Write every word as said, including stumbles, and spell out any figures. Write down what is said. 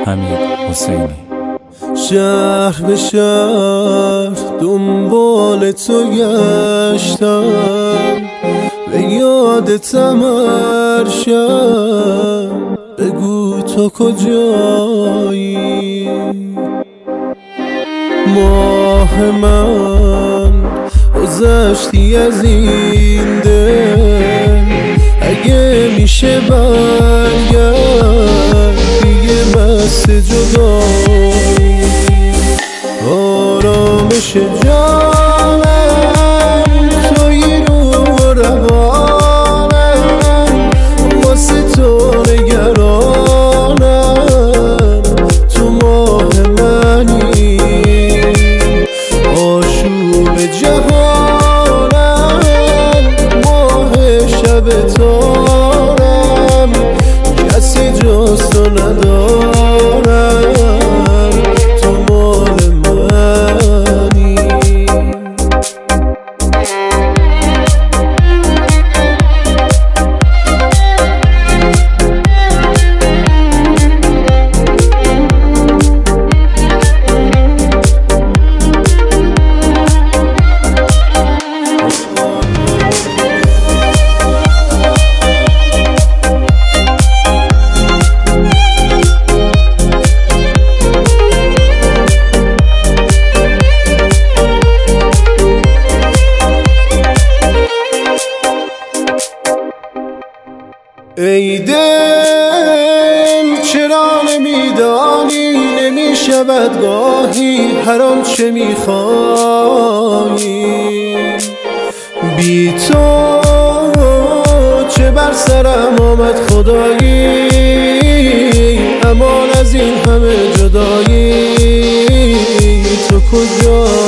حمید حسینی. شهر به شهر دنبال تو گشتم، به یادتم هر شب، بگو تو کجایی. ماه من گذشتی از این دل، اگه میشه برگرد دیگه بس جدایی. آرامش جانم توی رو روانم، واسه تو نگرانم، تو ماه منی، آشوب جهانم، ماه شب تارم، کسی جز تو ندارم، تو مال منی. ای دل چرا نمیدانی نمیشود گاهی هر آنچه میخوایی، بی تو چه بر سرم آمد خدایی، امان از این همه جدایی. تو کجا